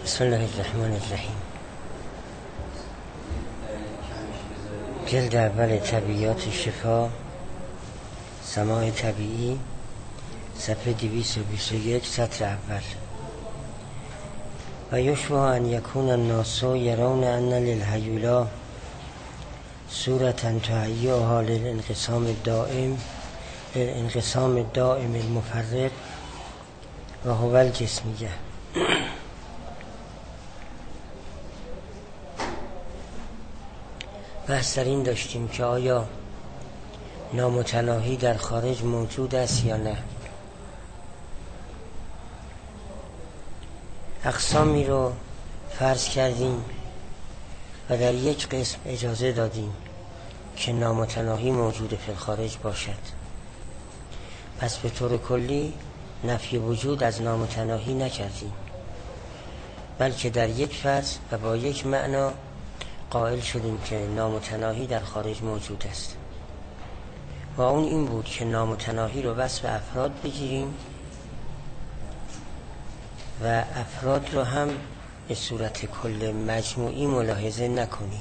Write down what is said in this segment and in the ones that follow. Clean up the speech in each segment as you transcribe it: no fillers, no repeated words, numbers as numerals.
بسم الله الرحمن الرحیم. جلد اول طبیعیات شفا، سماع طبیعی، صفحه 221، سطر اول. و یشبه ان یکون الناس یرون ان للهیولا صورتا تهیئها للانقسام الدائم المفرق و هو الجسمیه. بحث در این داشتیم که آیا نامتناهی در خارج موجود است یا نه. اقسامی رو فرض کردیم و در یک قسم اجازه دادیم که نامتناهی موجود فی الخارج باشد. پس به طور کلی نفی وجود از نامتناهی نکردیم، بلکه در یک فرض و با یک معنا قائل شدیم که نامتناهی در خارج موجود است و اون این بود که نامتناهی رو وصف افراد بگیریم و افراد رو هم به صورت کل مجموعی ملاحظه نکنیم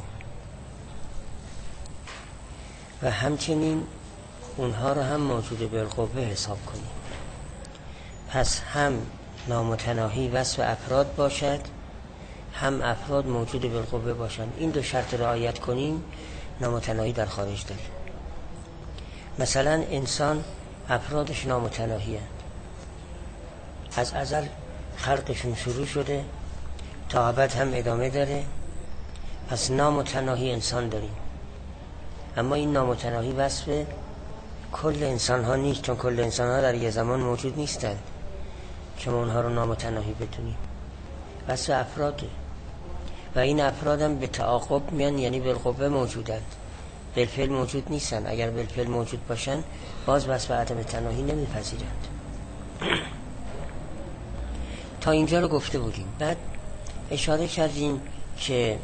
و همچنین اونها رو هم موجود بالقوه حساب کنیم. پس هم نامتناهی وصف افراد باشد، هم افراد موجود بالقوه باشند. این دو شرط رعایت کنیم نامتناهی در خارج داریم. مثلا انسان افرادش نامتناهی هستند، از ازل خلقشون شروع شده تا ابد هم ادامه داره. پس نامتناهی انسان داریم، اما این نامتناهی وصف کل انسان ها نیست، چون کل انسان ها در یه زمان موجود نیستند که ما اونها رو نامتناهی بدونیم. وصف افراده و این افراد هم به تعاقب میان، یعنی بالقوه موجودند، بالفعل موجود نیستن. اگر بالفعل موجود باشن باز وصف عدم تناهی نمیپذیرند. تا اینجا رو گفته بودیم. بعد اشاره کردیم که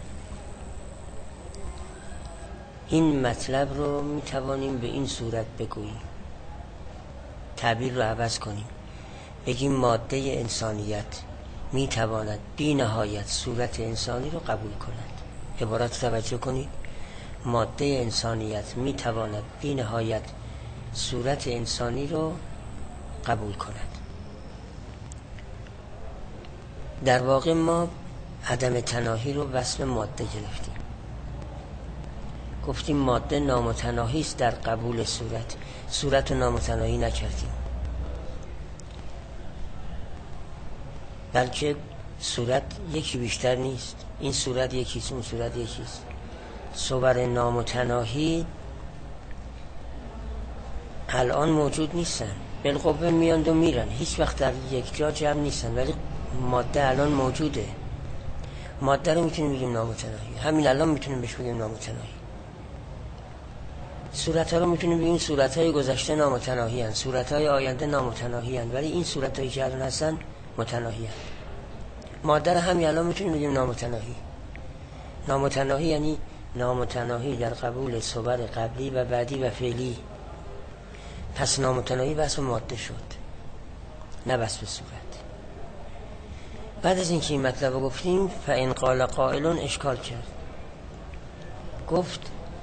این مطلب رو میتوانیم به این صورت بگوییم، تعبیر رو عوض کنیم، بگیم ماده انسانیت میتواند بی نهایت صورت انسانی رو قبول کند. عبارت توجه کنید، ماده انسانیت میتواند بی نهایت صورت انسانی رو قبول کند. در واقع ما عدم تناهی رو وصف ماده گرفتیم، گفتیم ماده نامتناهی است در قبول صورت رو نامتناهی نکردیم، بلکه صورت یکی بیشتر نیست. این صورت یکیست، اون صورت یکیست. صور نامتناهی الان موجود نیستن، بالقوه میاند و میرن، هیچ وقت در یک جا جمع نیستن، ولی ماده الان موجوده. ماده رو میتونیم بگیم نامتناهی، همین الان میتونیم بهش بگیم نامتناهی. صورت ها رو میتونیم بگیم صورت های گذشته نامتناهی هستند، صورت های آینده نامتناهی هستند، ولی این صورت هایی که الان هستن متناهی هستند. ماده رو همین الان میتونیم بگیم نامتناهی. نامتناهی یعنی نامتناهی در قبول صور قبلی و بعدی و فعلی. پس نامتناهی وصف ماده شد، نه وصف صورت. بعد از اینکه این مطلب رو گفتیم، فإن قال قائل اشکال کرد، گفت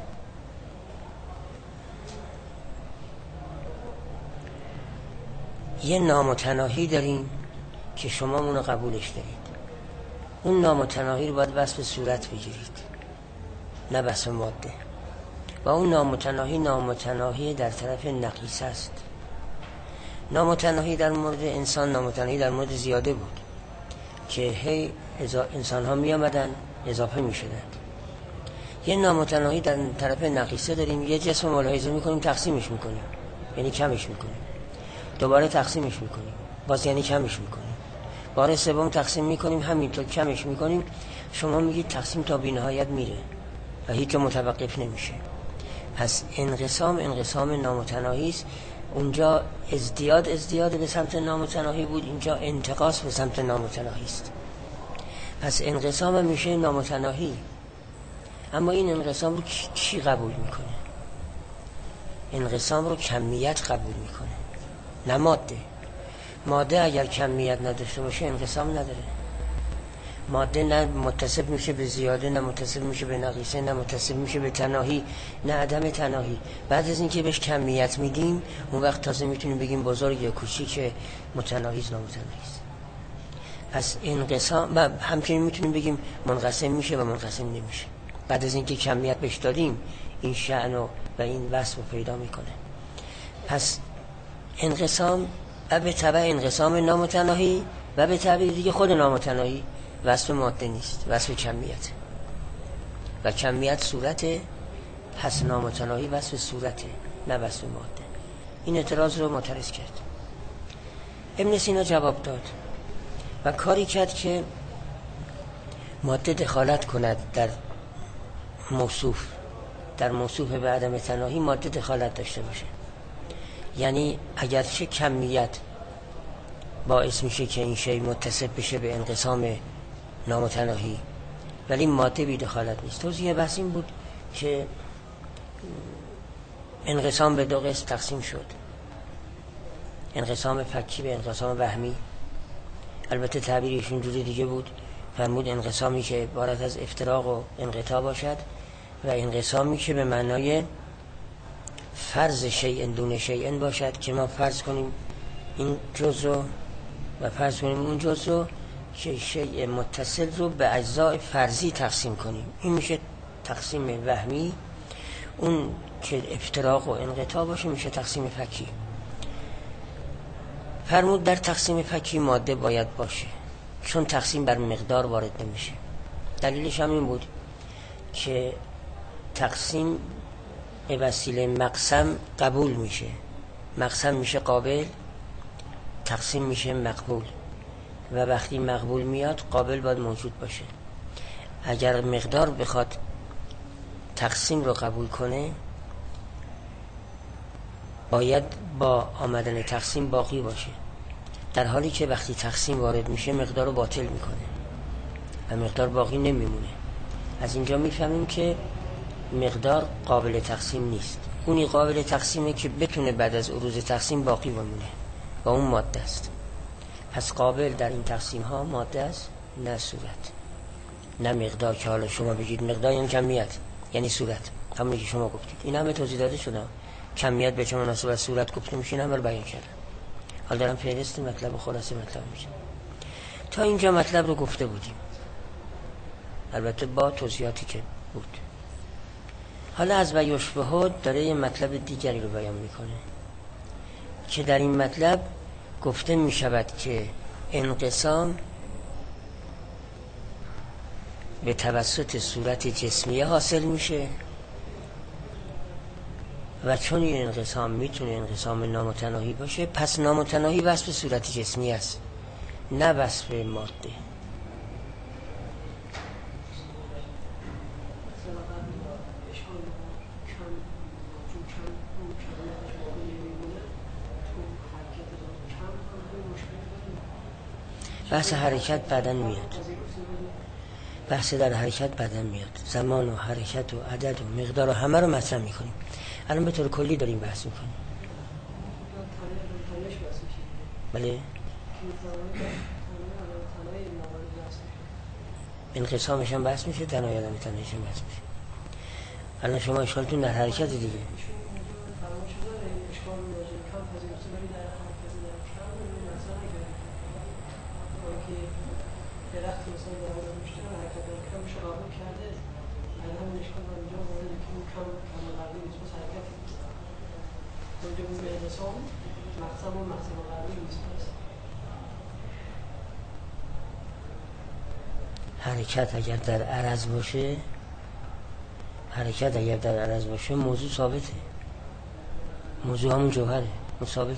یه نامتناهی داریم که شما اونو قبولش دارید، اون نامتناهی رو باید وصف صورت بگیرید، نه وصف ماده. و اون نامتناهی در طرف نقیص است. نامتناهی در مورد انسان، نامتناهی در مورد زیاده بود که هی انسان ها می آمدن اضافه می شدن. یه نامتناهی در طرف نقیصه داریم، یه جسم ملاحظه می کنیم تقسیمش می کنیم، یعنی کمش می کنیم، دوباره تقسیمش می کنیم، باز یعنی کمش می کنیم، بار سوم تقسیم می کنیم، همینطور کمش می کنیم. شما میگید تقسیم تا بی نهایت میره و هیچ جا متوقف نمیشه. پس انقسام نامتناهی است. اونجا ازدیاد به سمت نامتناهی بود، اینجا انتقاص به سمت نامتناهی است. پس انقسام میشه نامتناهی. اما این انقسام رو چی قبول میکنه؟ انقسام رو کمیت قبول میکنه، نه ماده. ماده اگر کمیت نداشته باشه انقسام نداره. ماده نه متصف میشه به زیاده، نه متصف میشه به نقیصه، نه متصف میشه به تناهی، نه عدم تناهی. بعد از اینکه بهش کمیت میدیم اون وقت تازه میتونیم بگیم بزرگ یا کوچیک، متناهی است نامتناهی است. پس انقسام و همچنین میتونیم بگیم منقسم میشه و منقسم نمیشه. بعد از اینکه کمیت بهش دادیم این شأن و این وصف رو پیدا میکنه. پس انقسام و به تبع انقسام نامتناهی و به تعبیر دیگه خود نامتناهی وصف ماده نیست، وصف کمیت و کمیت صورته. پس نامتناهی وصف صورته نه وصف ماده. این اعتراض رو معترض کرد. ابن سینا جواب داد و کاری کرد که ماده دخالت کند در موصوف، در موصوف به عدم تناهی ماده دخالت داشته باشه. یعنی اگرچه کمیت باعث میشه که این شی متصف بشه به انقسام نامتناهی ولی ماده بی دخالت نیست. توضیح بحث این بود که انقسام به دو قسم تقسیم شد، انقسام فکی به انقسام وهمی. البته تعبیرش اینجوری دیگه بود، فرمود انقسامی که عبارت از افتراق و انقطاع باشد و انقسامی که به معنای فرض شیء دون شیء باشد که ما فرض کنیم این جزء رو و فرض کنیم اون جزء رو که شیء متصل رو به اجزای فرضی تقسیم کنیم. این میشه تقسیم وهمی. اون که افتراق و انقطاع باشه میشه تقسیم فکی. فرمود در تقسیم فکی ماده باید باشه چون تقسیم بر مقدار وارد نمیشه. دلیلش هم این بود که تقسیم به وسیله مقسم قبول میشه، مقسم میشه قابل، تقسیم میشه مقبول و وقتی مقبول میاد قابل باید موجود باشه. اگر مقدار بخواد تقسیم رو قبول کنه باید با آمدن تقسیم باقی باشه، در حالی که وقتی تقسیم وارد میشه مقدار رو باطل میکنه و مقدار باقی نمیمونه. از اینجا میفهمیم که مقدار قابل تقسیم نیست. اونی قابل تقسیمه که بتونه بعد از عروض تقسیم باقی بمونه و اون ماده است. پس قابل در این تقسیم ها ماده است نه صورت نه مقدار که حالا شما بگید مقدار یعنی کمیت یعنی صورت، همونی که شما گفتید. این همه توضیح داده شده. کمیت به چه مناسبت صورت گفته میشه، این همه رو بیان کردم. حالا دارم فهرست مطلب خلاصه مطلب میشه. تا اینجا مطلب رو گفته بودیم، البته با توضیحاتی که بود. حالا از و یشبهه داره یه مطلب دیگری رو بیان میکنه که در این مطلب گفته میشود که انقسام به توسط صورت جسمیه حاصل میشه و چون این انقسام میتونه انقسام نامتناهی باشه پس نامتناهی وصف صورت جسمی است نه وصف ماده. بحث حرکت بعداً میاد، بحث در حرکت بعداً میاد، زمان و حرکت و عدد و مقدار و همه رو مطرح میکنیم. الان به طور کلی داریم بحث میکنیم. بله انقسامش هم بحث میشه، تنهایی آدم تنهایش هم بحث میشه. الان شما اشکالتون در حرکت دیگه. حرکت اگر در عرض باشه، حرکت اگر در عرض باشه موضوع ثابته، موضوع همون جوهره، ثابته.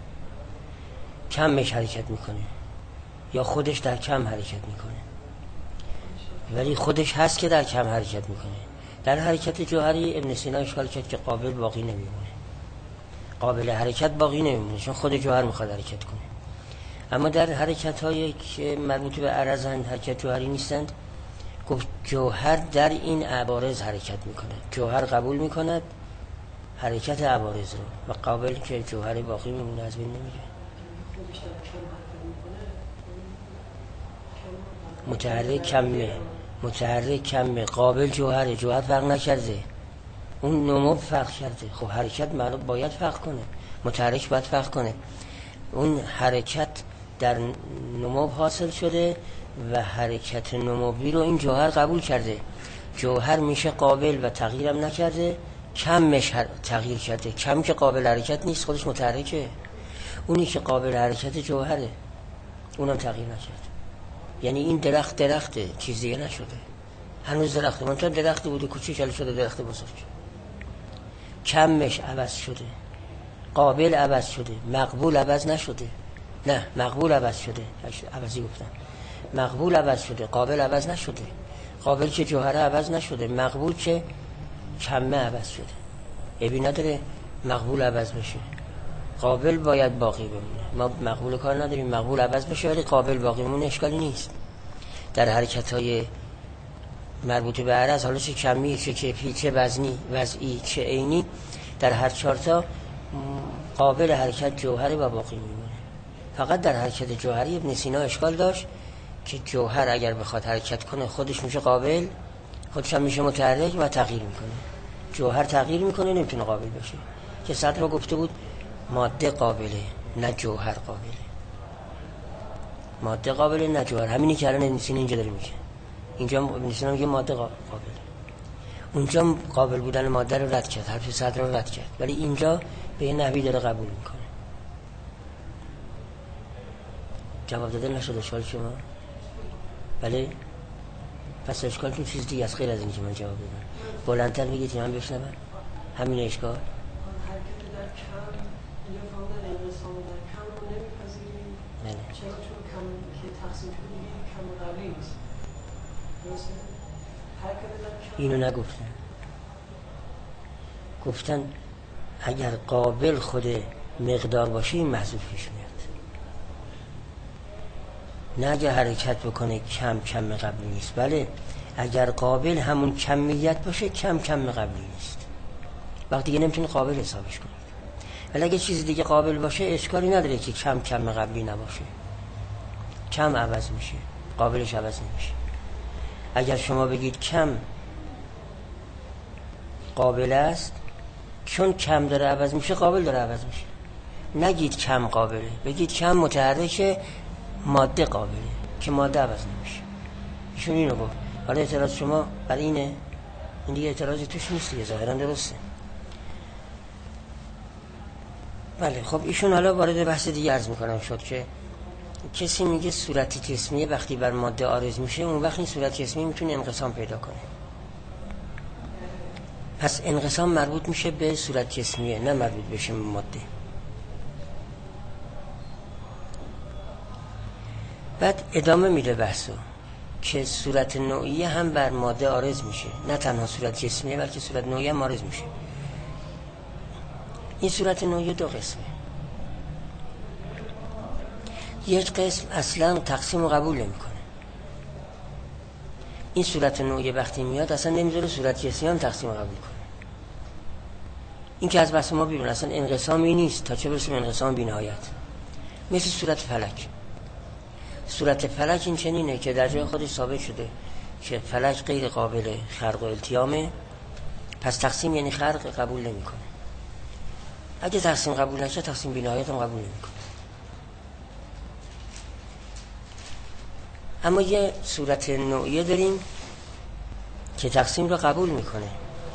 کمش حرکت میکنه یا خودش در کم حرکت میکنه، ولی خودش هست که در کم حرکت میکنه. در حرکت جوهری ابن سینا اشکال کرد که قابل باقی نمیمونه، قابل حرکت باقی نمیمونه چون خود جوهر میخواد حرکت کنه. اما در حرکت هایی که مربوط به عرضند، حرکت جوهری نیستند، گفت جوهر در این عوارض حرکت میکنه، جوهر قبول میکند حرکت عوارض رو و قابل که جوهر باقی میمونه، از بین نمیره. متحرک کمه، قابل جوهره، جوهر فرق نکرده، اون نمو فرق کرده. خب حرکت معلوم باید فرق کنه، متحرک باید فرق کنه. اون حرکت در نمو حاصل شده و حرکت نموی رو این جوهر قبول کرده. جوهر میشه قابل و تغییرم نکرده، کمش تغییر کرده. کم که قابل حرکت نیست، خودش متحرکه. اونی که قابل حرکت جوهره، اونم تغییر نکرده. یعنی این درخته، چیز دیگه نشده. هنوز درخته، منتها درختی بوده کوچیک حالا شده درخت بزرگ. کمش عوض شده، قابل عوض شده، مقبول عوض نشده. نه، مقبول عوض شده، عوضی گفتم. مقبول عوض شده، قابل عوض نشده. قابل که جوهره عوض نشده، مقبول که کمه عوض شده. عیبی نداره مقبول عوض بشه، قابل باید باقی بمونه. ما مقبول کار نداریم، مقبول عوض بشه ولی قابل باقی بمونه اشکالی نیست. در حرکت‌های مربوط به عرض، حالا چه کمی، چه کیفی، چه وزنی، وضعی، چه عینی، در هر چهارتا قابل حرکت جوهره و باقی میمونه. فقط در حرکت جوهری ابن سینا اشکال داشت که جوهر اگر بخواد حرکت کنه خودش میشه قابل، خودش هم میشه متحرک و تغییر میکنه. جوهر تغییر میکنه، نمیتونه قابل بشه. که صدر رو گفته بود ماده قابله نه جوهر قابله. ماده قابله نه جوهر. همینی که الان ابن سینا اینجا داره میگه. اینجا ابن سینا میگه ماده قابله، اونجا قابل بودن ماده رو رد کرد، حرف صدر رو رد کرد، ولی اینجا به این نحوی داره قبول میکنه. جواب داده نشد اشکال شما؟ بله؟ پس اشکال تو چیز دیگه از غیر از این که من جواب دادم. بلندتر بگید من بشنوم. همین اشکال. اینو نگفتن. گفتن اگر قابل خود مقدار باشه این محذوف پیش میاد. نه اگر حرکت بکنه کم قبلی نیست. بله اگر قابل همون کمیت باشه کم قبلی نیست، وقتی دیگه نمیتونه قابل حسابش کنید. ولی اگه چیز دیگه قابل باشه اشکالی نداره که کم قبلی نباشه. کم عوض میشه، قابلش عوض نمیشه. اگر شما بگید کم قابل است، چون کم داره عوض میشه قابل داره عوض میشه. نگید کم قابله، بگید کم متحرکه، ماده قابله که ماده عوض نمیشه. ایشون اینو گفت. حالا اعتراض شما بر اینه، این دیگه اعتراضی توش نیست دیگه، ظاهرا درسته. بله خب ایشون حالا وارد بحث دیگه عرض میکنم شد که کسی میگه صورت جسمیه وقتی بر ماده عارض میشه، اون وقت این صورت جسمی میتونه انقسام پیدا کنه. پس انقسام مربوط میشه به صورت جسمیه، نه مربوط بشه به ماده. بعد ادامه میده بحثو که صورت نوعیه هم بر ماده عارض میشه، نه تنها صورت جسمیه بلکه صورت نوعیه هم عارض میشه. این صورت نوعیه دو قسمه. یک قسم اصلا تقسیم و قبول نمیکنه. این صورت نوعیه وقتی میاد اصلا نمیذاره صورت جسمی هم تقسیم و قبول کنه. این که از بحث ما بیرون، اصلا انقسامی نیست تا چه برسیم انقسام بی‌نهایت. مثل صورت فلک. صورت فلک این چنینه که در جای خودش ثابت شده که فلک غیر قابل خرق و التیامه، پس تقسیم یعنی خرق قبول نمیکنه. اگه تقسیم قبول نشه تقسیم بی‌نهایت هم قبول نمیکنه. اما یه صورت نوعیه داریم که تقسیم رو قبول میکنه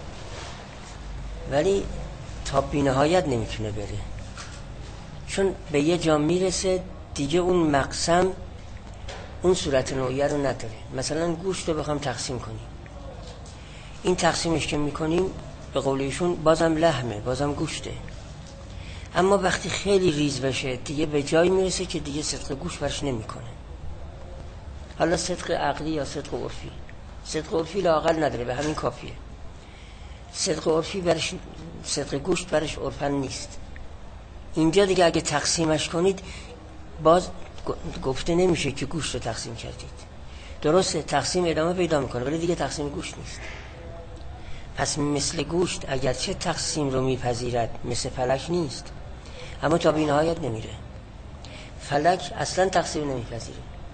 ولی تا بی‌نهایت نمیتونه بره، چون به یه جا میرسه دیگه اون مقسم اون صورت نوعیه رو نداره. مثلا گوشت رو بخوام تقسیم کنیم، این تقسیمش که میکنیم به قول ایشون بازم لحمه، بازم گوشته، اما وقتی خیلی ریز بشه دیگه به جایی میرسه که دیگه صدق گوشت برش نمیکنه. حالا صدق عقلی یا صدق عرفی. صدق عرفی لااقل نداره، به همین کافیه. صدق عرفی برش، صدق گوشت برش عرفن نیست. اینجا دیگه اگه تقسیمش کنید باز گفته نمیشه که گوشت رو تقسیم کردید. درسته تقسیم ادامه پیدا میکنه ولی دیگه تقسیم گوشت نیست. پس مثل گوشت اگرچه تقسیم رو میپذیرد مثل فلک نیست، اما تا بی‌نهایت نمیره. فلک اصلا تقسیم نمیپذیره.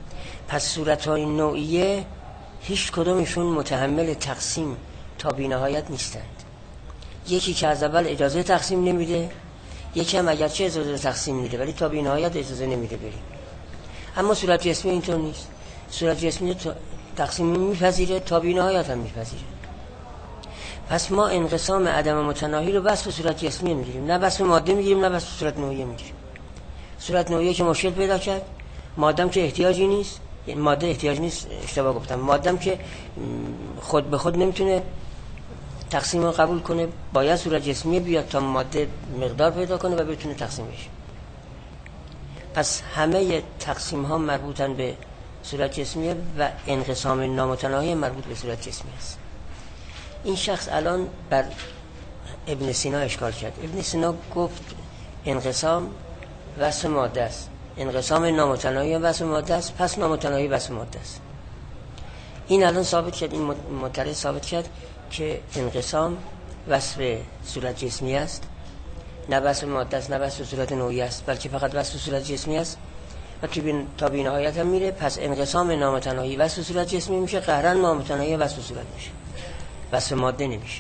پس صورت‌های نوعیه هیچ کدومشون متحمل تقسیم تا بی‌نهایت نیستند. یکی که از اول اجازه تقسیم نمیده، یکی هم اگرچه اجازه تقسیم میده ولی تا بی‌نهایت اجازه نمیده بریم. اما صورت جسمی اینطور نیست. صورت جسمی تقسیم میپذیره، تا بی‌نهایت هم میپذیره. پس ما انقسام عدم متناهی رو بس به صورت جسمی میگیریم، نه بس به ماده میگیریم، نه بس به صورت نوعیه میگیریم. صورت نوعیه که مشکل پیدا کرد، مادام که احتیاجی نیست، ماده احتیاج نیست، اشتباه گفتم، مادام که خود به خود نمیتونه تقسیم رو قبول کنه، باید صورت جسمی بیاد تا ماده مقدار پیدا کنه و بتونه تقسیم بشه. پس همه تقسیم ها مربوطن به صورت جسمیه و انقسام نامتناهی مربوط به صورت جسمی است. این شخص الان بر ابن سینا اشکال کرد. ابن سینا گفت انقسام وصف ماده است، انقسام نامتناهی وصف ماده است، پس نامتناهی وصف ماده است. این الان ثابت کرد، این معترض ثابت کرد که انقسام وصف صورت جسمی است، نه وصف ماده است، نه وصف صورت نوعی است، بلکه فقط وصف صورت جسمی است و تا بی‌نهایت هم میره. پس انقسام نامتناهی وصف صورت جسمی میشه، قهرا نامتناهی وصف صورت میشه، وصف ماده نمیشه.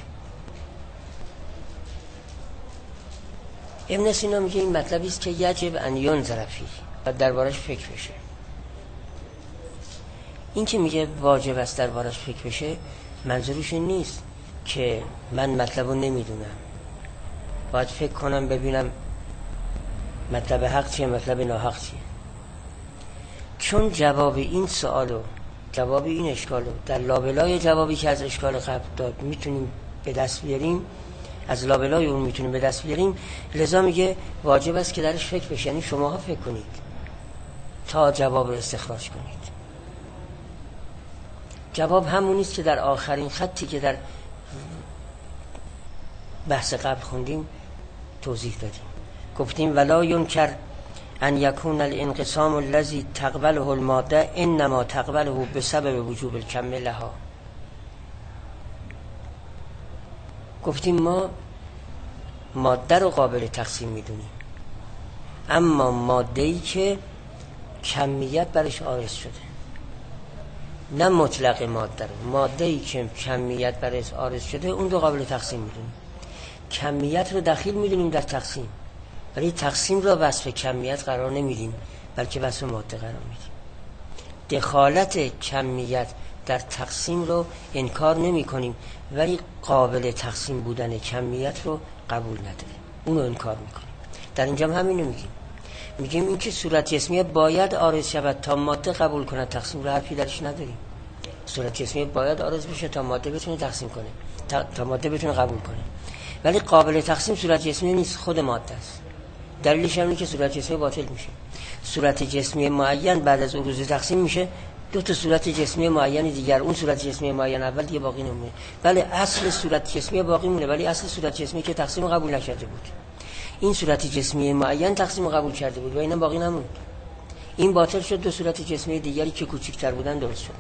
ابن سینا میگه این مطلبی است که یجب ان ینظر فیه و دربارش فکر بشه. این که میگه واجب است دربارش فکر بشه، منظورش این نیست که من مطلبو نمیدونم، باید فکر کنم ببینم مطلب حق چیه، مطلب ناحق چیه. چون جواب این سوالو، جواب این اشکالو در لابلای جوابی که از اشکال قبل داد میتونیم به دست بیاریم، از لابلای اون میتونیم به دست بیاریم، لذا میگه واجب است که درش فکر بشه. یعنی شماها فکر کنید تا جواب رو استخراج کنید. جواب همون نیست که در آخرین خطی که در بحث قبل خوندیم توضیح دادیم. گفتیم ولا ینکر ان یکون الانقسام الذی تقبله الماده انما تقبله بسبب وجوب الکم لها. گفتیم ما ماده رو قابل تقسیم میدونیم، اما ماده‌ای که کمیت برش عارض شده، نه مطلق ماده رو، ماده‌ای که کمیت برش عارض شده اون رو قابل تقسیم میدونیم. کمیت رو دخیل میدونیم در تقسیم، ولی تقسیم رو وصف کمیت قرار نمیدیم، بلکه وصف ماده قرار میدیم. دخالت کمیت در تقسیم رو انکار نمی کنیم، ولی قابل تقسیم بودن کمیت رو قبول نداریم، اون رو انکار میکنیم. در اینجا هم همین رو میگیم این که صورت جسمیه باید عارض شود تا ماده قبول کنه تقسیم رو، حرفی درش نداریم. صورت جسمیه باید عارض بشه تا ماده بتونه تقسیم کنه، تا ماده بتونه قبول کنه، ولی قابل تقسیم صورت جسمی نیست، خود ماده است. دلیلش اینه که صورت جسمی باطل میشه. صورت جسمی معین بعد از عروض تقسیم میشه دو تا صورت جسمی معین دیگر، اون صورت جسمی معین اول دیگه باقی نمونه. بله اصل صورت جسمی باقی مونه، ولی اصل صورت جسمی که تقسیم قبول نکرده بود، این صورت جسمی معین تقسیم قبول کرده بود و اینا باقی نموند. این باطل شد، دو صورت جسمی دیگری که کوچکتر بودن درست شدن.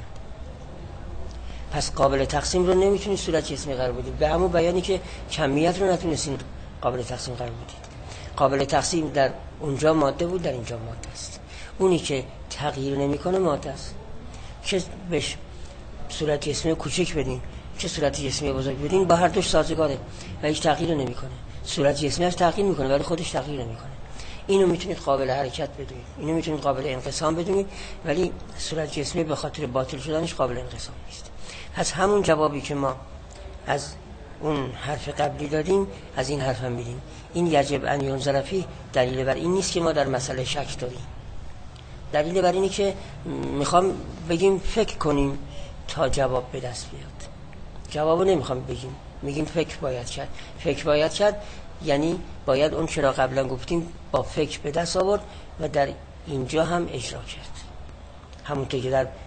پس قابل تقسیم رو نمیتونید صورت جسمی قرار بدید، به همون بیانی که کمیت رو نتونستین قابل تقسیم قرار بدید. قابل تقسیم در اونجا ماده بود، در اینجا ماده است. اونی که تغییر نمیکنه ماده است. چه بهش صورت جسمی کوچک بدین چه صورت جسمی بزرگ بدین با هر دوش سازگاره و هیچ تغییر نمیکنه. صورت جسمیش تغییر میکنه ولی خودش تغییر نمیکنه. اینو میتونید قابل حرکت بدونید، اینو میتونید قابل انقسام بدونید، ولی صورت جسمی به خاطر باطل شدنش قابل انقسام نیست. پس همون جوابی که ما از اون حرف قبلی دادیم از این حرف هم میدیم. این یجب ان ینظر فیه دلیل بر این نیست که ما در مسئله شک داریم، دلیل بر اینه که میخوام بگیم فکر کنیم تا جواب به دست بیاد. جوابو نمیخوام بگیم، میگیم فکر باید کرد. فکر باید کرد یعنی باید اون چرا قبلا گفتیم با فکر به دست آورد و در اینجا هم اجرا کرد. همونطور که در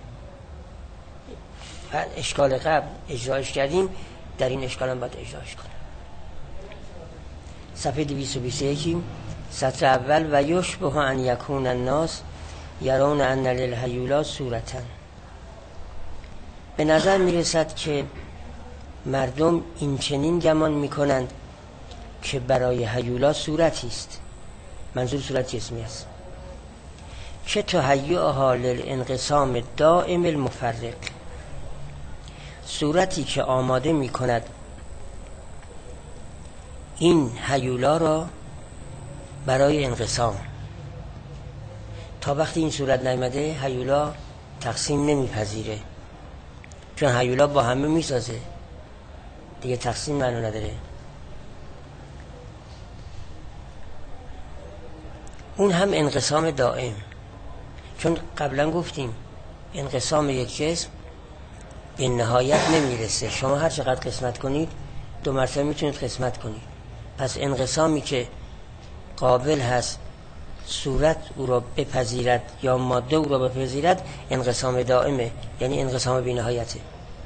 اشکال قبل اجراش کردیم در این اشکال هم باید اجراش کنیم. صفحه 221 سطر اول و یشبه ان یکون الناس یرون ان للهیولا صورتن. به نظر میرسد که مردم این چنین گمان میکنند که برای هیولا صورتی است، منظور صورت جسمی است، که تهیئها للانقسام دائم المفرق، صورتی که آماده می کند این هیولا را برای انقسام. تا وقتی این صورت نیامده هیولا تقسیم نمیپذیره، چون هیولا با همه میسازه دیگه، تقسیم معنی نداره. اون هم انقسام دائم، چون قبلا گفتیم انقسام یک جسم به نهایت نمیرسه. شما هر چقدر قسمت کنید 2 مرتبه میتونید قسمت کنید. پس انقسامی که قابل هست صورت او را بپذیرد یا ماده او را بپذیرد انقسام دائمه، یعنی انقسام بی نهایته.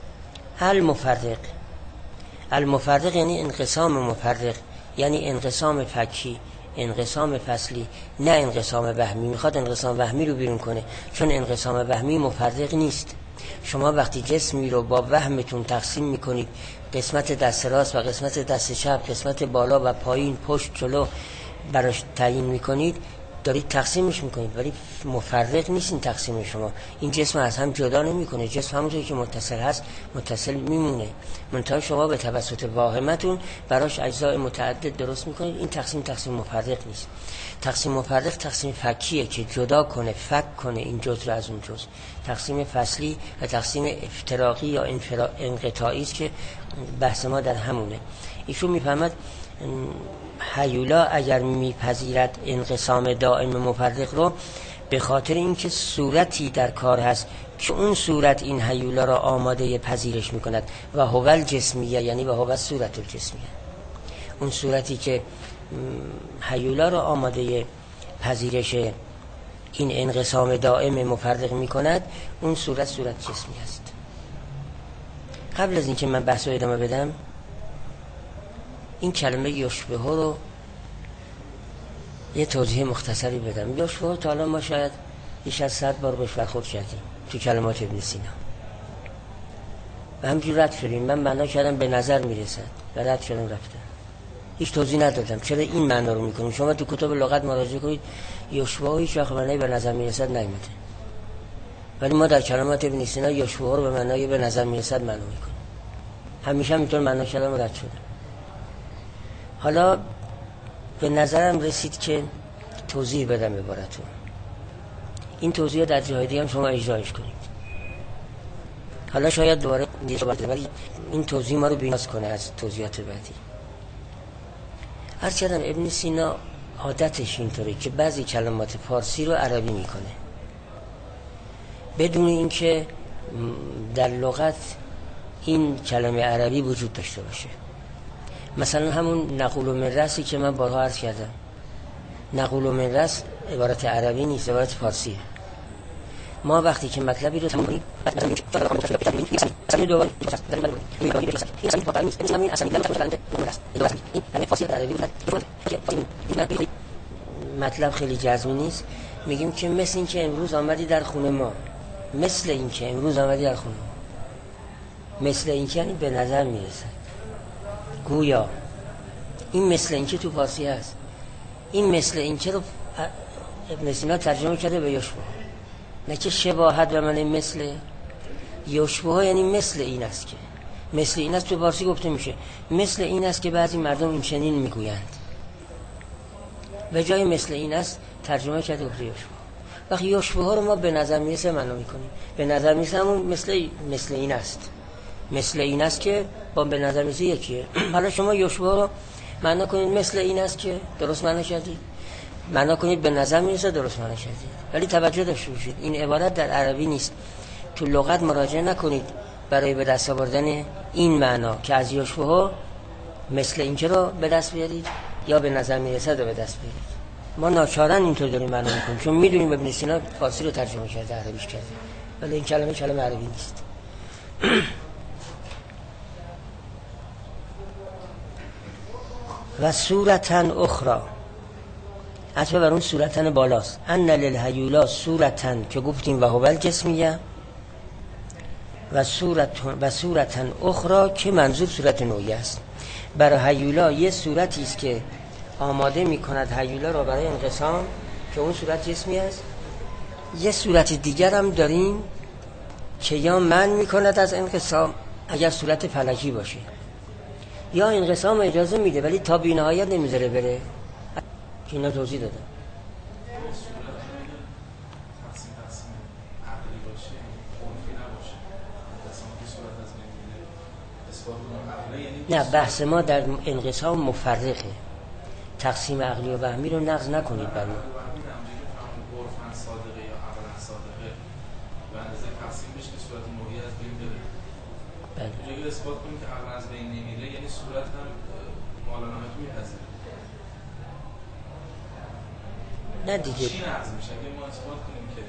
المفرق یعنی انقسام مفرق، یعنی انقسام فکی، انقسام فصلی، نه انقسام وهمی. میخواد انقسام وهمی رو بیرون کنه، چون انقسام وهمی مفرق نیست. شما وقتی جسمی رو با وهمتون تقسیم میکنید، قسمت دست راست و قسمت دست چپ، قسمت بالا و پایین، پشت جلو براش تعیین میکنید، دارید تقسیمش میکنید، ولی مفرق نیست این تقسیم شما. این جسم از هم جدا نمیکنه، جسم همونطوری که متصل هست متصل میمونه، منتها شما به توسط واهمتون براش اجزای متعدد درست میکنید. این تقسیم مفرق نیست. تقسیم مفرق تقسیم فکیه که جدا کنه، فک کنه این جزء رو از اون جزء. تقسیم فصلی و تقسیم افتراقی یا انقطاعی است که بحث ما در همونه. ایشون میفهمد هیولا اگر میپذیرد انقسام دائم مفرق رو، به خاطر اینکه صورتی در کار هست که اون صورت این هیولا را آماده پذیرش میکند و هو جسمیه، یعنی و هو صورت الجسمیه. اون صورتی که هیولا را آماده پذیرش این انقسام دائم مفرق میکند، اون صورت جسمی است. قبل از اینکه من بحث رو ادامه بدم، این کلمه یشبه رو یه توضیح مختصری بدم. یشبه تا الان ما شاید بیش از 100 بار بهش برخورد کردیم تو کلمات ابن سینا و همجور رد شدیم. من معنا کردم به نظر میرسد و رد شدم رفتم، هیچ توضیح ندادم چرا این معنا رو میکنیم. شما تو کتاب لغت مراجعه کنید، یشبه هیچ وقت معنای به نظر میرسد نیامده، ولی ما در کلمات ابن سینا یشبه رو به معنای به نظر میرسد معنا میکنیم. همیشه اینطور معنا کردم و رد شدم. حالا به نظرم رسید که توضیح بدم عبارتون. این توضیح در جای دیگه هم شما اجرایش کنید. حالا شاید دوباره ولی این توضیح ما رو بی‌نیاز کنه از توضیحات بعدی. عرض کردم ابن سینا عادتش اینطوره که بعضی کلمات فارسی رو عربی میکنه بدون اینکه در لغت این کلمه عربی وجود داشته باشه. مثلا همون نقول من رأسی که من بارها عرض کردم، نقول من رأس عبارت عربی نیست، عبارت فارسیه. ما وقتی که مطلبی رو تمام کنیم مطلب خیلی جزمی نیست، میگیم که مثل این که امروز آمدی در خونه ما، مثل این که امروز آمدی در خونه ما، مثل این که یعنی به نظر میرسه، گویا. این مثل این که تو فارسی هست. این مثل این که رو ابن سینا ترجمه کرده به یشبه، نه که شباهت و من مثل. یشبه یعنی مثل این است که، مثل این است تو فارسی گفته میشه، مثل این است که بعضی مردم این چنین میگویند، به جای مثل این است ترجمه کرده به یشبه. وقتی یشبه ها رو ما به نظر میرسه معنا میکنیم، به نظر میرسه همون مثل این است، مثل این است که با به نظر میرسه یکیه. حالا شما یشبه رو معنا کنید مثل این است که، درست معنا کردید. معنا کنید به نظر میرسه، درست معنا کردید. ولی توجه داشته باشید این عبارت در عربی نیست. تو لغت مراجعه نکنید برای به دست آوردن این معنا که از یشبه ها مثل این که رو به دست بیارید یا به نظر میرسه رو به دست بیارید. ما ناچارن اینطور داریم معنا میکنیم، چون میدونیم ابن سینا فارسی رو ترجمه کرده، عربیش کرده، ولی این کلمه عربی نیست. و صورتن اخرى، عطفه بر اون صورتن بالاست. ان للهیولا صورتن که گفتیم و هو الجسمیه، و صورتن اخرى که منظور صورت نوعی است. برای هیولا یه صورتی است که آماده می کند هیولا را برای انقسام، که اون صورت جسمی است، یه صورت دیگر هم داریم که یا من میکند از انقسام اگر صورت فلکی باشه، یا انقسام اجازه میده ولی تا بی‌نهایت نمیذاره بره، که اینا توضیح دادم. نه، بحث ما در انقسام مفرقه، تقسیم عقلی و وهمی رو نقض نکنید بر ما. اگر اثبات کنیم که عقل از بین نمیره یعنی صورت هم مالانهایت میپذیره. نه دیگه چی نقض میشه؟ اگر ما اثبات کنیم که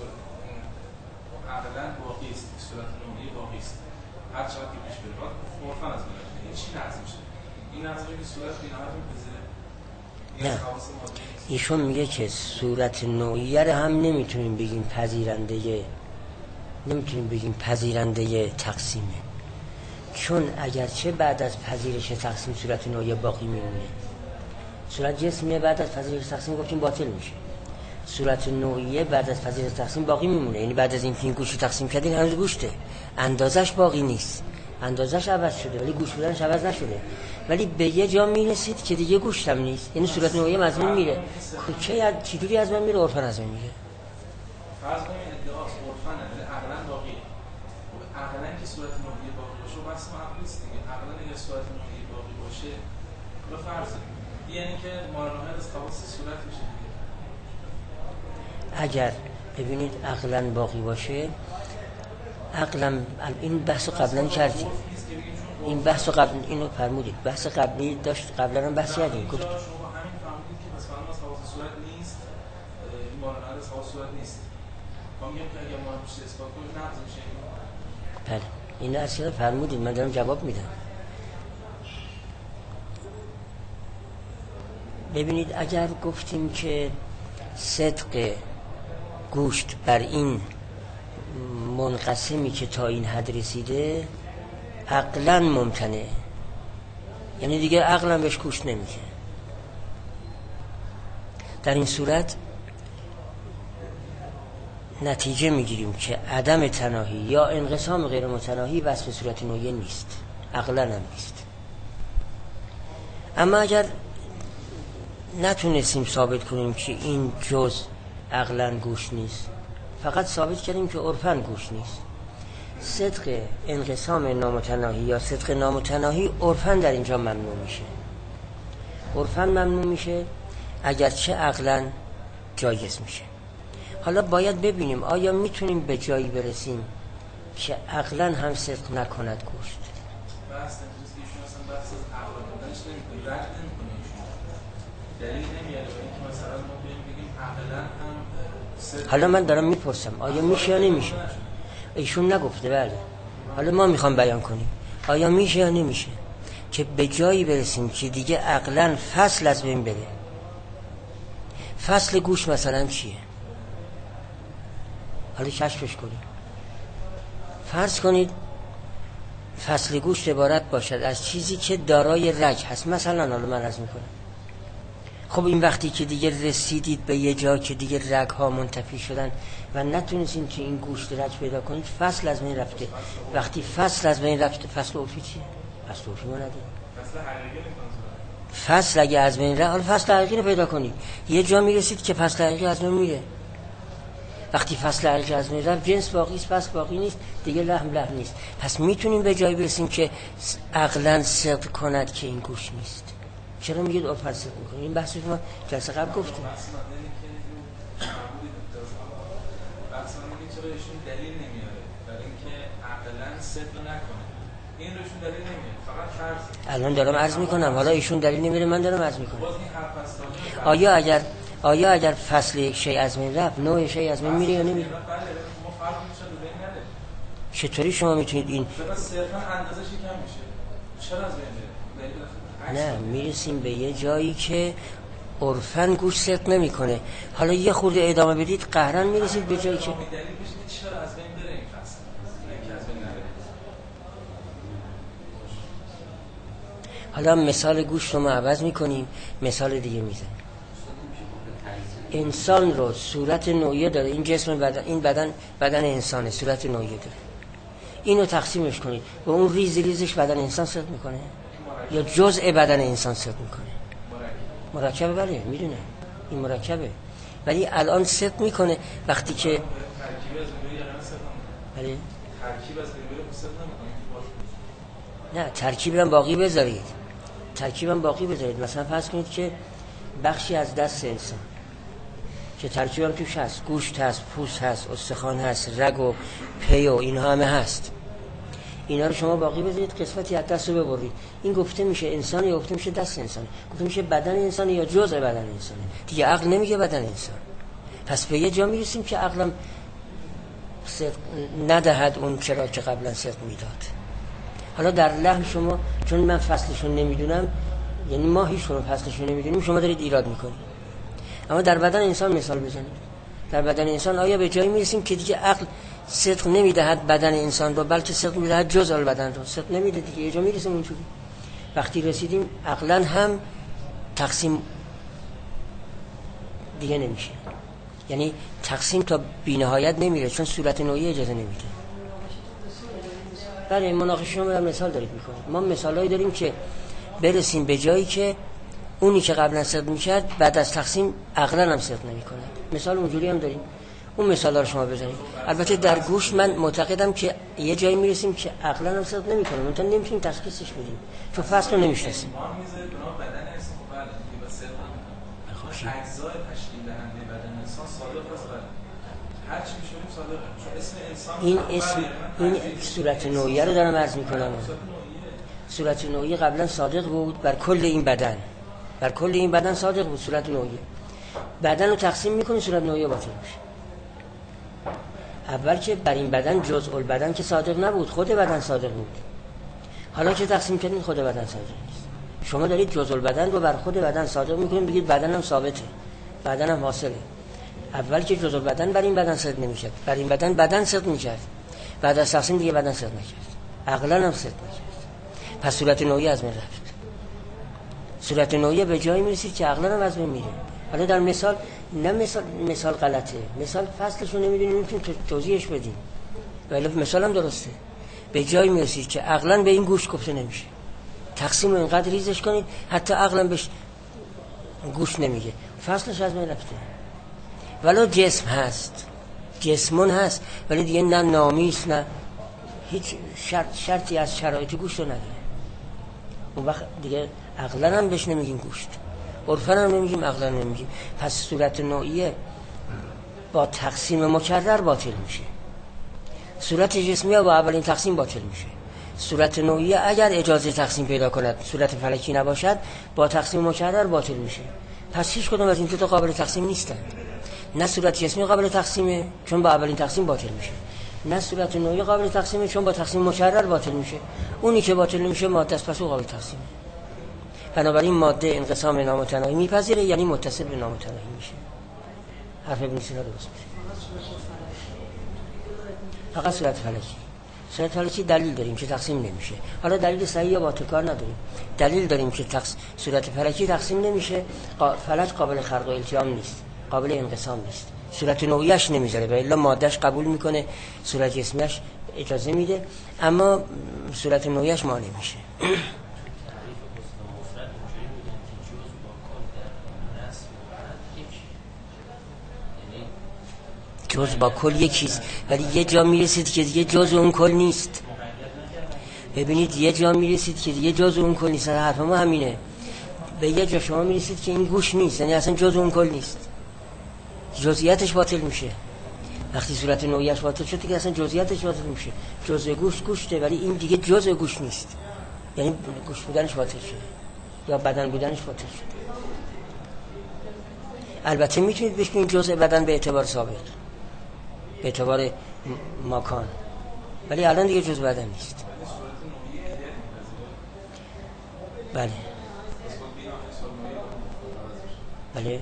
عقلا باقی است، صورت نوعی باقی است، هر چقدر که پیش بره عرفاً از بین نمیره، چی نقض میشه؟ این نقض میشه که صورت بی‌نهایت میپذیره. نه، ایشون میگه که صورت نوعیه رو هم نمیتونیم بگیم پذیرنده تقسیمه، چون اگرچه بعد از پذیرش تقسیم صورت نوعیه باقی میمونه. صورت جسمیه بعد از پذیرش تقسیم گفتیم باطل میشه، صورت نوعیه بعد از پذیرش تقسیم باقی میمونه، یعنی بعد از این که این گوشت تقسیم کردین هنوز گوشته، اندازش باقی نیست، اندازش عوض شده ولی گوشت بودنش عوض نشده، ولی به یه جا میرسید که دیگه گوشت هم نیست، یعنی صورت نوعیه از بین میره. چطوری از بین میره؟ عرفاً از بین میره. فرض کنیم ادعاست عرفاً عقلاً باقیه، عقلاً که صورت نوعیه باقی باشه بس ما عقل نیست دیگه، عقلاً اگه صورت نوعیه باقی باشه به فرض یعنی که مالانهایت از خواص صورت میشه دیگه. اگر ببینید عقلاً باقی باشه، عقلاً این بحث قبلا کردیم، این بحث قبل اینو فرمودید، بحث قبلی داشت، قبلا هم بحث کردیم، گفت شما همین فهمیدید که مثلا از خواص صورت نیست، این مالانهایت از خواص صورت نیست، ما میگیم که اگه ما میشه اثبات کنیم نقض میشه. بله، این اصلا فرمودید، من دارم جواب میدم. ببینید اگر گفتیم که صدق گوشت بر این منقسمی که تا این حد رسیده عقلاً ممتنه، یعنی دیگه عقلاً بهش گوش نمیده، در این صورت نتیجه میگیریم که عدم تناهی یا انقسام غیر متناهی وصف صورت نوعیه نیست، عقلاً هم نیست. اما اگر نتونستیم ثابت کنیم که این جز عقلاً گوش نیست، فقط ثابت کردیم که عرفاً گوش نیست، صدق انقسام نامتناهی یا صدق نامتناهی عرفاً در اینجا ممنوع میشه، عرفاً ممنوع میشه اگرچه عقلاً جایز میشه. حالا باید ببینیم آیا میتونیم به جایی برسیم که عقلاً هم صدق نکند گوشت. بحث نمیشه ایشون اصلا بحث از عقل بودنش نمیکنه، رد نمیکنه ایشون، دلیل نمیاره برای اینکه مثلا ما بگیم عقلاً هم صدق. حالا من دارم میپرسم آیا میشه یا نمیشه، ایشون نگفته. بله، حالا ما میخوام بیان کنیم آیا میشه یا نمیشه که به جایی برسیم که دیگه عقلاً فصل از بین بره. فصل گوش مثلا چیه؟ حالا کشفش کنیم. فرض کنید فصل گوشت عبارت باشد از چیزی که دارای رگ هست، مثلا حالا من عرض میکنم، خب این وقتی که دیگه رسیدید به یه جا که دیگه رگ ها منتفی شدن و نتونستین که این گوشت رگ پیدا کنید، فصل از بین رفته. وقتی فصل از بین رفته، فصل عرفی چیه؟ فصل عرفی ما نداریم. فصل اگه از بین رفت، حالا فصل حقیقی رو پیدا کنید. یه جا میرسید که فصل حقیقی از بین میره. وقتی فصل حقیقی از بین رفت، جنس باقی است، فصل باقی نیست، دیگه لحم نیست. پس میتونیم به جایی برسیم که عقلاً صدق کند که این گوشت نیست. چرا میگید عرفاً صدق میکنید؟ این بحث شما جلسه قبل گفتیم. چرا ایشون دلیل نمیاره برای اینکه عقلاً صدق نکنه؟ این رو ایشون دلیل نمیاره، فقط فرض. الان دارم عرض میکنم، حالا ایشون دلیل نمیاره، من دارم عرض میکنم. آیا اگر فصل یک شی از بین رفت، نوع شی از بین میره یا نمیره؟ چطوری شما میتونید این صرفاً اندازش کم میشه؟ چرا از بین میره؟ نه، میرسیم به یه جایی که عرفاً گوش صدق نمیکنه. حالا یه خورده ادامه بدید قهرن میرسید به جایی که دلیل بشه چرا از بین بره این فصل، اینکه از بین نره. حالا مثال گوشت رو ما عوض میکنیم، مثال دیگه میزنیم. انسان رو صورت نوعی داره، این جسم بدن، این بدن انسانه، صورت نوعی داره. اینو تقسیمش کنید و اون ریزش بدن انسان صدق میکنه یا جزء بدن انسان صدق میکنه؟ مرکبه. بله میدونم این مرکبه، ولی الان صدق میکنه وقتی که بله نه ترکیبم باقی بذارید، ترکیبم باقی بذارید. مثلا فرض کنید که بخشی از دست انسان که ترکیبم توش هست، گوشت هست، پوست هست، استخوان هست، رگ و پی و اینها همه هست، اینا رو شما باقی بذارید، قسمتی از دست رو ببرید، این گفته میشه انسان یا گفته میشه دست انسان، گفته میشه بدن انسان یا جزء بدن انسانه دیگه. عقل نمیگه بدن انسان. پس به یه جا میرسیم که عقلم صدق ندهد اون چرا که قبلا صدق میداد. حالا در لحن شما، چون من فصلشون نمیدونم، یعنی ما هیچ کنون فصلشون نمیدونیم، شما دارید ایراد میکنید. اما در بدن انسان مثال بزنید. در بدن انسان آیا به جایی میرسیم که دیگه عقل صدق نمیدهد بدن انسان رو، بلکه صدق میدهد جزء البدن رو؟ صدق نمیده دیگه. یه جا میرسیم اونجوری. وقتی رسیدیم عقلا هم تقسیم دیگه نمیشه، یعنی تقسیم تا بی‌نهایت نمیره، چون صورت نوعی اجازه نمیده. بله مناقشه رو مثال دارید میکنید. ما مثالایی داریم که برسیم به جایی که اونی که قبلا صدق میکرد بعد از تقسیم عقلا هم صدق نمیکنه. مثال اونجوری هم داریم، اون مثالا رو شما بزنید. البته در گوش من معتقدم که یه جایی میرسیم که عقلا هم صدق نمیکنه، منتها نمیتونیم تشخیصش بدیم چون فصل رو نمیشناسیم. اجزای تشکیل دهنده بدن انسان صادق است، هر چی میشه صادق، چون اسم انسان این صورت نوعیه رو دارم عرض میکنم. صورت نوعی قبلا صادق بود بر کل این بدن، بر کل این بدن صادق بود صورت نوعی. بدن رو تقسیم میکنی صورت نوعی باطل میشه. اول که بر این بدن جزء البدن که صادق نبود، خود بدن صادق بود. حالا که تقسیم کردین خود بدن صادق نیست. شما دارید جزء البدن رو بر خود بدن صادق میکنید، بگید بدنم ثابته، بدنم حاصله. اول که جزء البدن بر این بدن صادق نمیشد، بر این بدن صادق میکرد، بعد از تقسیم دیگه بدن صادق نکرد، عقلا هم صادق نکرد. پس صورت نوعی از من رفت. صورت نوعی به جایی میرسید که عقلا هم از من میره. حالا در مثال نه مثال غلطه، مثال فصلش رو نمیدونیم، نمیتونیم توضیحش بدیم، ولی مثال هم درسته. به جایی میرسید که عقلا به این گوش گفته نمیشه، تقسیم رو اینقدر ریزش کنید حتی عقلا بهش گوش نمیگه، فصلش از من رفته. ولو جسم هست، جسمون هست، ولی دیگه نه نامیست نه هیچ شرطی از شرایط گوشت رو نداره. اون وقت دیگه عقلا هم بهش نمیگیم گوشت، عرفا هم نمیگیم، عقلا نمیگیم. پس صورت نوعیه با تقسیم مکرر باطل میشه، صورت جسمیه با اولین تقسیم باطل میشه. صورت نوعیه اگر اجازه تقسیم پیدا کند، صورت فلکی نباشد، با تقسیم مکرر باطل میشه. پس هیچ کدوم از این دو تا قابل تقسیم نیستن. نه صورت جسمی قابل تقسیمه چون با اولین تقسیم باطل میشه، نه صورت نوعی قابل تقسیمه چون با تقسیم مکرر باطل میشه. اونی که باطل میشه ماده است، پس او قابل تقسیمه. بنابراین ماده انقسام نامتناهی میپذیره، یعنی متصل به نامتناهی میشه. حرف ابن سینا درست میشه. فقط صورت فلکی. صورت فلکی دلیل داریم که تقسیم نمیشه. حالا دلیل صحیح یا باطل کار نداریم. دلیل داریم که صورت فلکی تقسیم نمیشه، فلک قابل خلق و التیام نیست، قابل انقسام نیست. صورت نوعیش نمیذاره، و الا مادهش قبول میکنه، صورت جسمیش اجازه میده، اما صورت نوعیش مانع میشه. جز با کل یکیست، ولی یه جا میرسید که دیگه جز اون کل نیست. ببینید یه جا میرسید که دیگه جز اون کل نیست. حرف ما همینه. به یه جا شما میرسید که این گوش نیست، یعنی اصلا جز اون کل نیست، جزئیاتش باطل میشه. وقتی صورت نوعیش باطل شد دیگه اصلا جزئیاتش باطل میشه. جزء گوشت گوشته، ولی این دیگه جزء گوشت نیست، یعنی گوشت بودنش باطل شده یا بدن بودنش باطل شده. البته میتونید بهش بگید جزء بدن به اعتبار سابق، به اعتبار مکان، ولی الان دیگه جزء بدن نیست. بله بله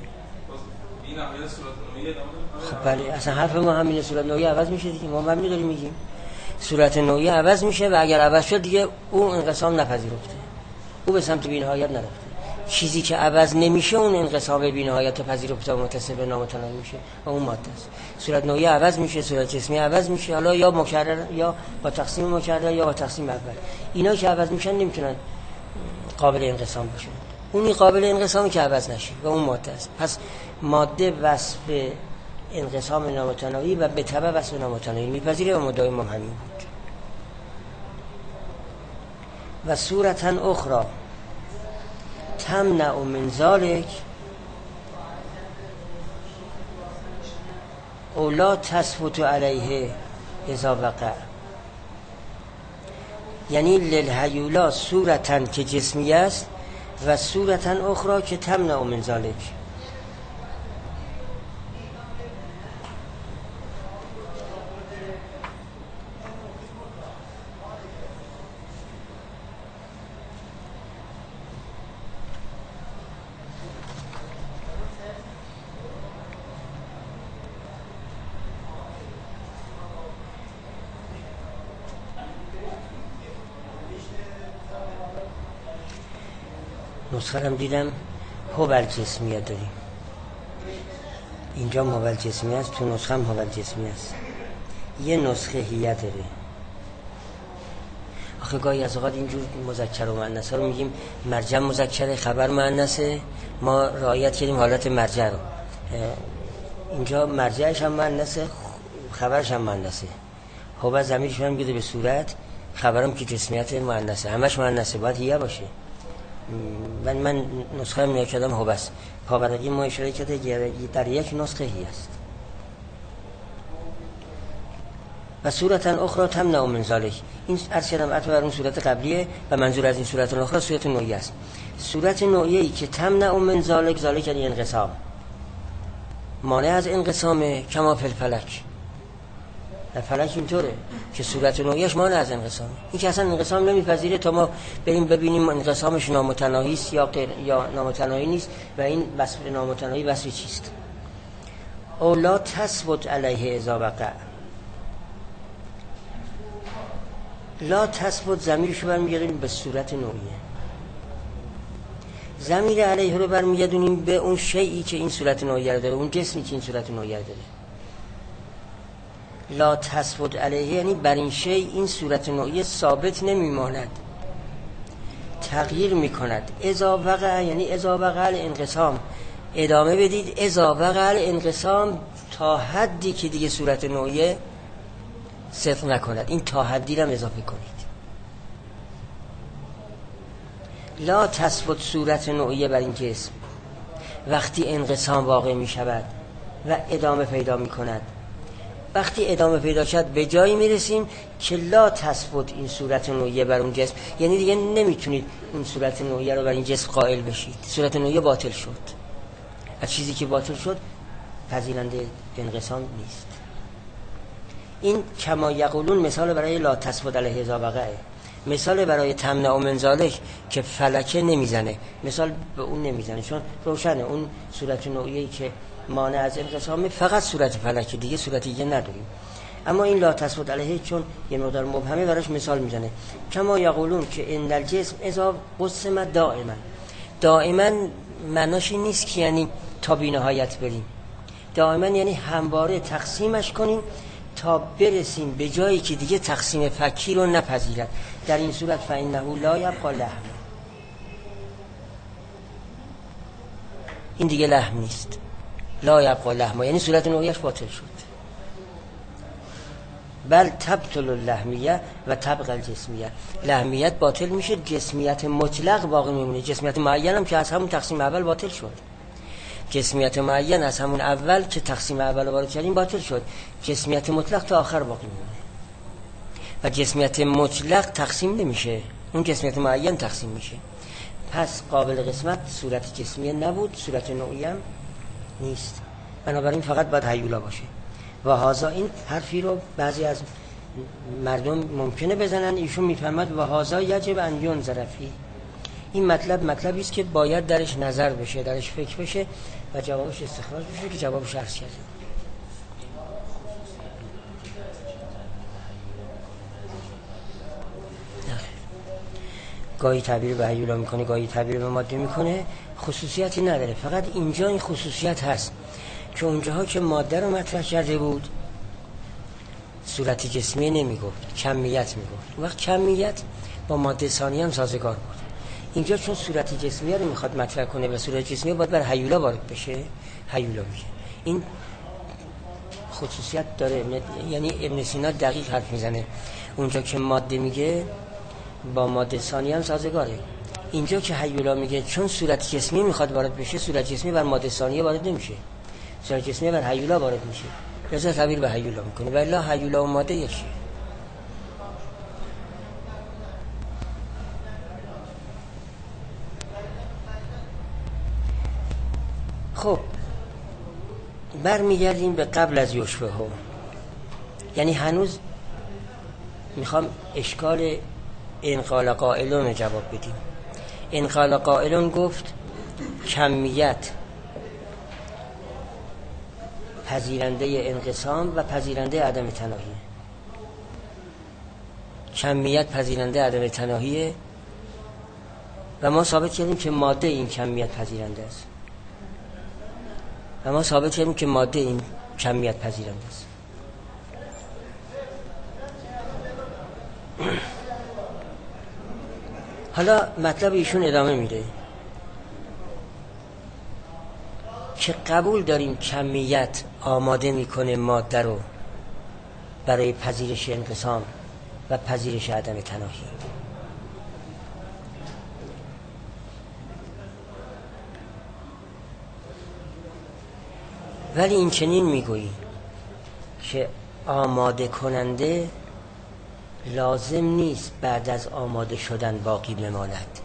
خب بله، اصلا حرف ما همینه، صورت نوعی عوض میشه دیگه. ما همین داریم میگیم صورت نوعی عوض میشه و اگر عوض شد دیگه او انقسام نپذیرفته، او به سمت بی‌نهایت نرفته. چیزی که عوض نمیشه اون انقسام بی‌نهایت پذیرفته و متصل به نامتناهی میشه و اون ماده است. صورت نوعی عوض میشه، صورت جسمی عوض میشه، حالا یا مکرر یا با تقسیم مکرر یا با تقسیم اول. اینا که عوض میشن نمیتونن قابل انقسام باشن. اونی قابل انقسامی که عوض نشه و اون ماده است. پس ماده وصف به انقسام نامتناهی و به تبع وصف نامتناهی میپذیره و مداوم همین بود. و صورتا اخرى تمنع من ذلك او لا تثبت علیه اذا وقع. یعنی للهیولا صورتا که جسمی است و صورتا اخرى که تمنع من ذلك. نسخه هم دیدم هوبل جسمیه داریم، اینجا هوبل جسمی است، تو نسخه هم هوبل جسمی است. یه نسخه هیه داره. آخه گاهی از اوقات اینجور مذکر و مؤنث رو میگیم مرجع مذکر خبر مؤنثه، ما رعایت کردیم حالت مرجع رو. اینجا مرجعش هم مؤنثه خبرش هم مؤنثه. هوبل ضمیرش هم میگه به صورت، خبرم که جسمیت مؤنثه، همش مؤنثه، باید هیه باشه. من نسخه هم نگاه کردم هوبس پاورقی ما اشاره کرده در یک نسخه هی است. و صورتا اخرى تمنع من ذلك. این عرض کردم عطف بر اون صورت قبلیه و منظور از این صورت اخرى صورت نوعی است. صورت نوعی که تمنع من ذلك، ذلك یعنی انقسام، مانع از انقسام، کما فی الفلک. در فلک اینطوره که صورت نوعیش مانع از انقسام، این که اصلا انقسام نمیپذیره تا ما بریم ببینیم انقسامش نامتناهی است یا نامتناهی نیست و این وصف نامتناهی وصف چیست. او لا تثبت علیه اذا وقع. لا تثبت ضمیرشو برمیگردیم به صورت نوعیه، ضمیر علیه رو برمیگردونیم به اون شیئی که این صورت نوعیه رو داره، اون جسمی که این صورت نوعیه رو داره. لا تثبت علیه یعنی بر این شی این صورت نوعی ثابت نمیماند، تغییر میکند. اذا وقع یعنی اذا وقع الانقسام، ادامه بدید اذا وقع الانقسام تا حدی که دیگه صورت نوعی صدق نکند، این تا حدی رو اضافه کنید. لا تثبت صورت نوعی بر این جسم وقتی انقسام واقع میشود و ادامه پیدا میکند. وقتی ادامه پیدا شد به جایی میرسیم که لا تثبت این صورت نوعیه بر اون جسم، یعنی دیگه نمیتونید اون صورت نوعیه رو بر این جسم قائل بشید، صورت نوعیه باطل شد. از چیزی که باطل شد پذیرنده انقسام نیست. این کما یقولون مثال برای لا تثبت علیه اذا وقع، مثال برای تمنع من ذلک که فلکه نمیزنه، مثال به اون نمیزنه چون روشنه اون صورت نوعیه‌ای که مانع از انقسام فقط صورت فلکه، دیگه صورت دیگه نداریم. اما این لا تثبت علیه چون یه مقدار مبهمه براش مثال میزنه. کما یقولون که ان الجسم اذا قسم دائما معناش این نیست که یعنی تا بی‌نهایت بریم، دائما یعنی همواره تقسیمش کنیم تا برسیم به جایی که دیگه تقسیم فکی رو نپذیرد. در این صورت فإنه لا یبقى لحم، این دیگه لحم نیست. لا یبقى لحم یعنی صورت نوعیش باطل شد. بل تبطل اللحمیه و تبقى الجسمیه، لحمیت باطل میشه، جسمیت مطلق باقی میمونه. جسمیت معین هم که از همون تقسیم اول باطل شد، جسمیت معین از همون اول که تقسیم اول وارد کردیم باطل شد، جسمیت مطلق تا آخر باقی میمونه و جسمیت مطلق تقسیم نمیشه، اون جسمیت معین تقسیم میشه. پس قابل قسمت صورت جسمیه نبود، صورت نوعی هم نیست، بنابراین فقط باید هیولا باشه. و هازا، این حرفی رو بعضی از مردم ممکنه بزنن، ایشون میفهمد و هازا یجب ان ینظر فیه، این مطلبی است که باید درش نظر بشه، درش فکر بشه و جوابش استخراج بشه که جوابش عرض کردیم. گاهی تعبیر به هیولا میکنه، گاهی تعبیر به ماده میکنه، خصوصیتی نداره. فقط اینجا این خصوصیت هست که اونجاها که ماده رو مطرح کرده بود صورت جسمی نمیگفت، کمیت میگفت. وقت کمیت با ماده ثانی هم سازگار بود. اینجا چون صورت جسمی رو میخواد مطرح کنه و صورت جسمی باید بر هیولا وارد بشه، هیولا میشه. این خصوصیت داره. یعنی ابن سینا دقیق حرف میزنه. اونجا که ماده میگه با ماده ثانی هم سازگاره. اینجا که هیولا میگه چون صورت جسمی میخواد وارد بشه، صورت جسمی بر ماده ثانی وارد نمیشه، صورت جسمی بر هیولا وارد میشه. لذا تعبیر به هیولا میکنه. ولی هیولا و ماده یکیه. خب برمیگردیم به قبل از یشبه ها. یعنی هنوز میخوام اشکال انقال قائلون جواب بدیم. انقال قائلون گفت کمیت پذیرنده انقسام و پذیرنده عدم تناهی. کمیت پذیرنده عدم تناهی و ما ثابت کردیم که ماده این کمیت پذیرنده است. و ما ثابت کردیم که ماده این کمیت پذیرنده است. حالا مطلب ایشون ادامه میده که قبول داریم کمیت آماده میکنه ماده رو برای پذیرش انقسام و پذیرش عدم تناهی. ولی این چنین میگویی که آماده کننده لازم نیست بعد از آماده شدن باقی بماند.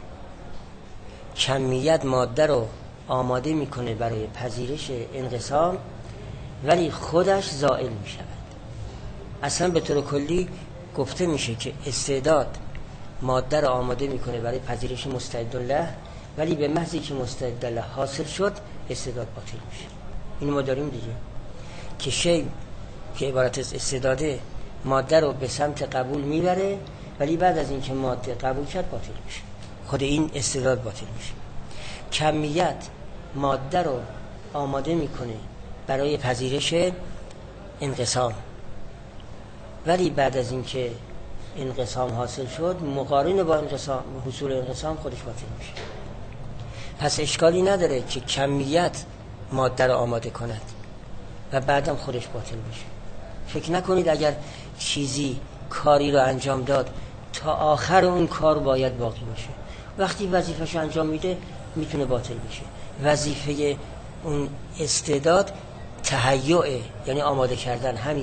کمیت ماده رو آماده میکنه برای پذیرش انقسام ولی خودش زائل میشود. اصلا به طور کلی گفته میشه که استعداد ماده رو آماده میکنه برای پذیرش مستعد له، ولی به محضی که مستعد له حاصل شد استعداد باطل میشه. اینو ما داریم دیگه که شی که عبارت از استعداده ماده رو به سمت قبول میبره ولی بعد از اینکه ماده قبول کرد باطل میشه. خود این استعداد باطل میشه. کمیت ماده رو آماده میکنه برای پذیرش انقسام ولی بعد از اینکه انقسام حاصل شد مقارن با انقسام حصول انقسام خودش باطل میشه. پس اشکالی نداره که کمیت ماده رو آماده کند و بعدم خودش باطل میشه. فکر نکنید اگر چیزی کاری رو انجام داد تا آخر اون کار باید باقی باشه. وقتی وظیفه‌شو انجام میده میتونه باطل بشه. وظیفه اون استعداد تهیئه، یعنی آماده کردن. همین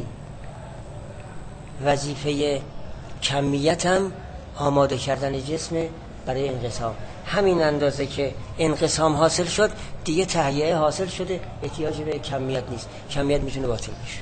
وظیفه کمیت هم آماده کردن جسم برای انقسام. همین اندازه که انقسام حاصل شد دیگه تهیئه حاصل شده، احتیاجی به کمیت نیست. کمیت میتونه باطل بشه.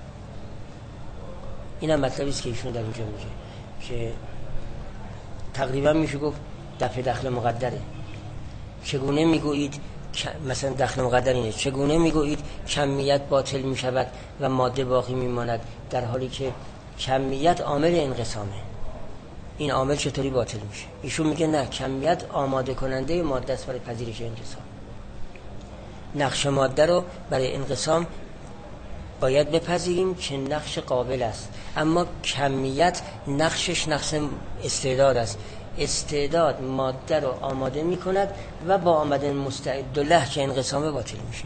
اینم مطلبی است که ایشون در اینجا میگه که تقریبا میشه گفت دفع دخل مقدره. چگونه میگویید مثلا دخل مقدر اینه، چگونه میگویید کمیت باطل میشود و ماده باقی میماند در حالی که کمیت عامل انقسامه؟ این عامل چطوری باطل میشه؟ ایشون میگه نه، کمیت آماده کننده ماده است برای پذیرش انقسام. نقش ماده رو برای انقسام باید بپذیریم که نقش قابل است، اما کمیت نقشش نقش استعداد است. استعداد ماده رو آماده میکند و با آمدن مستعد له که انقسامه باطل میشه.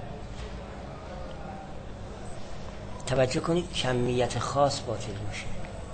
توجه کنید، کمیت خاص باطل میشه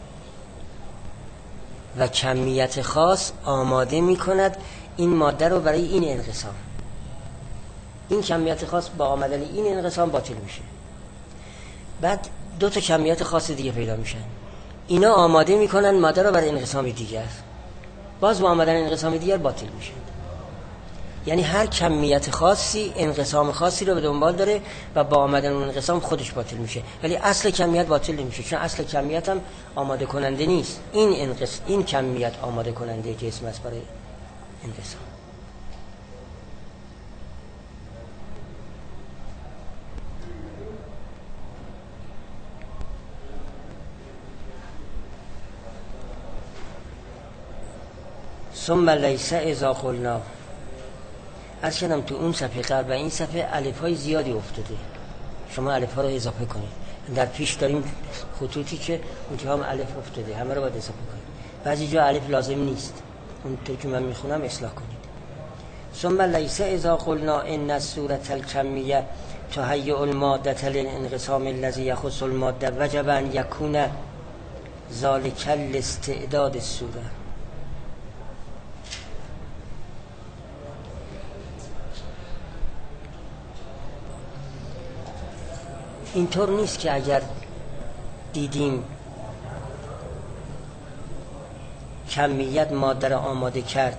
و کمیت خاص آماده میکند این ماده رو برای این انقسام. این کمیت خاص با آمدن این انقسام باطل میشه. بعد دو تا کمیت خاص دیگه پیدا میشن، اینا آماده میکنن ماده رو برای انقسام دیگر، باز با آمدن انقسام دیگر باطل میشه. یعنی هر کمیت خاصی انقسام خاصی رو به دنبال داره و با آمدن اون انقسام خودش باطل میشه، ولی اصل کمیت باطل نمیشه، چون اصل کمیت هم آماده کننده نیست. این کمیت آماده کننده جسم است برای انقسام. ثم لیس اذا قلنا. از کردم تو اون صفحه قبل و این صفحه الف های زیادی افتاده، شما الف ها رو اضافه کنید. در پیش داریم خطوطی که اونجا هم الف افتاده، همه رو باید اضافه کنید. بعضی جا الف لازم نیست، اونطور که من میخونم اصلاح کنید. ثم لیس اذا قلنا ان الصورة الكمیه تهیئ الماده للانقسام الذي يخص الماده وجب ان يكون ذلك الاستعداد الصوره. اینطور نیست که اگر دیدیم کمیت ماده را آماده کرد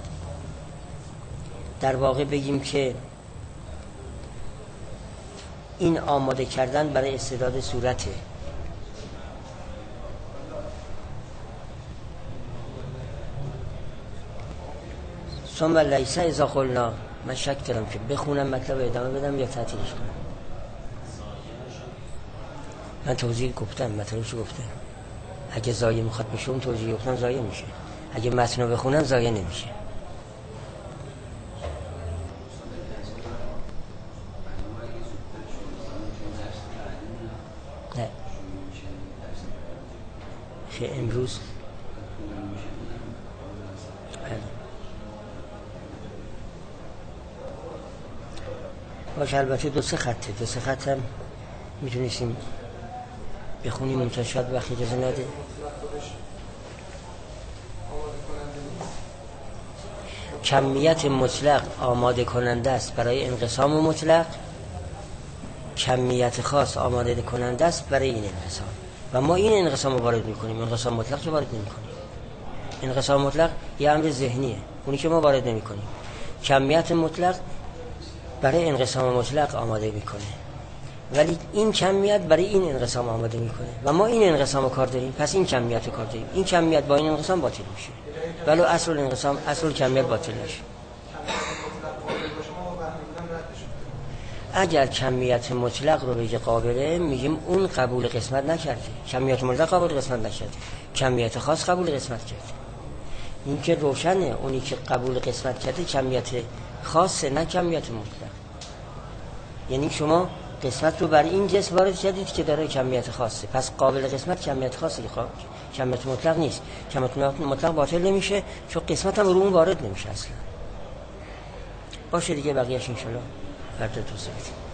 در واقع بگیم که این آماده کردن برای استعداد صورته. ثم لیس اذا قلنا، من شک دارم که بخونم مطلب ادامه بدم یا تعطیلش کنم. من توضیح گفتم، مطلبشو گفتم. اگه زایه میخواد بشه اون توضیح گفتم زایه میشه، اگه متن رو بخونم زایه نمیشه. نه خیلی امروز باشه. البته دو سه خط هم میتونستیم بخونیم، منتها شاید وقتی اجازه نده. کمیت مطلق آماده کننده است برای انقسام مطلق، کمیت خاص آماده کننده است برای این انقسام و ما این انقسام رو وارد میکنیم، انقسام مطلق رو وارد نمیکنیم. انقسام مطلق یه امر ذهنیه، اونی که ما وارد نمیکنیم. کمیت مطلق برای انقسام مطلق آماده میکنه، ولی این کمیت برای این انقسام آماده میکنه و ما این انقسام رو کار داریم، پس این کمیت رو کار داریم. این کمیت با این انقسام باطل میشه، ولی اصل انقسام، اصل کمیت باطل نشه. اگر کمیت مطلق رو بگه قابله، میگیم اون قبول قسمت نکرده. کمیت مطلق قبول قسمت نکرده، کمیت خاص قبول قسمت کرده. این که روشنه، اونی که قبول قسمت کرده کمیت خاصه، نه کمیت مطلق. یعنی شما قسمت رو بر این جسم وارد کردید که داره کمیت خاصه، پس قابل قسمت کمیت خاصه، کمیت مطلق نیست. کمیت مطلق باطل نمیشه چون قسمت هم رو اون وارد نمیشه اصلا. باشه دیگه، بقیه‌اش ان شاء الله فردا توضیح میدم.